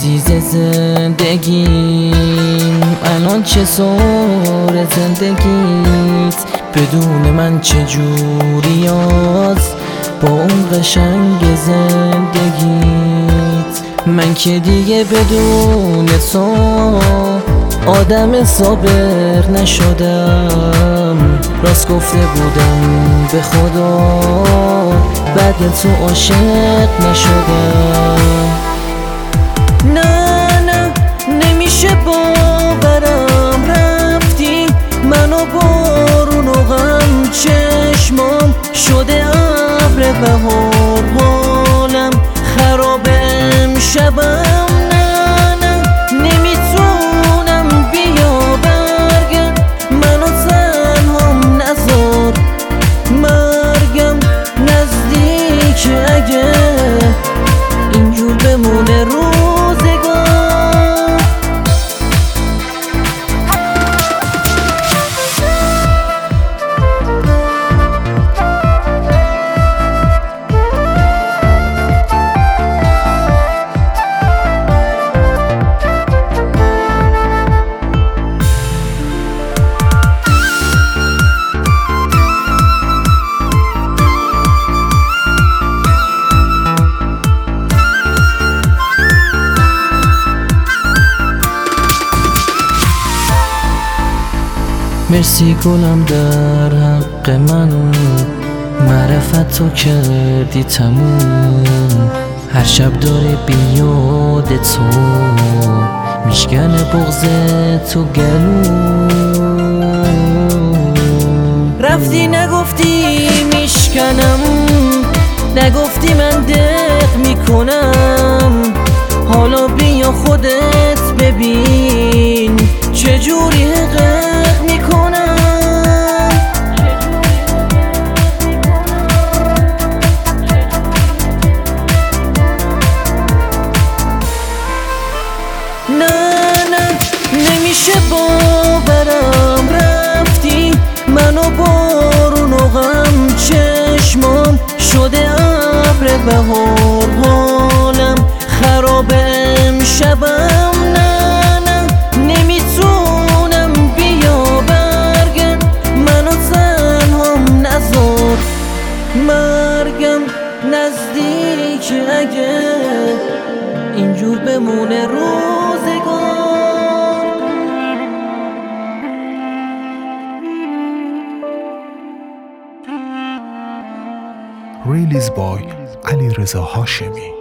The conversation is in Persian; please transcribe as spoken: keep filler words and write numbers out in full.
عزیز زندگیم، الان چه سور زندگیت؟ بدون من چه جوری است با اون قشنگ زندگیت؟ من که دیگه بدون تو آدم صابر نشدم، راست گفته بودم به خدا بعد تو عاشق نشدم. نه نه نمیشه باورم، رفتی منو بارون و غم، چشمام شده ابر بهار، حالم خراب امشبم. نه نه نمیتونم بیا برگرد، منو تنهام نذار، مرگم نزدیک اگه اینجور بمونه روزگار. مرسی گلم در حق من، معرفت تو کردی تموم، هر شب داره بیاد تو میشکنه بغض تو گلوم. رفتی نگفتی میشکنم، نگفتی من دق میکنم، حالا بیا خودت ببین چجوری حقق میکنم. نه نه نمیشه باورم، رفتی منو بارون و غم، چشمام شده ابر بهار، حالم خراب امشبم. نه نه نمیتونم بیا برگرد، منو تنهام نذار، مرگم نزدیک اگه اینجور بمونه روزگار. ریلیز بای علیرضا هاشمی.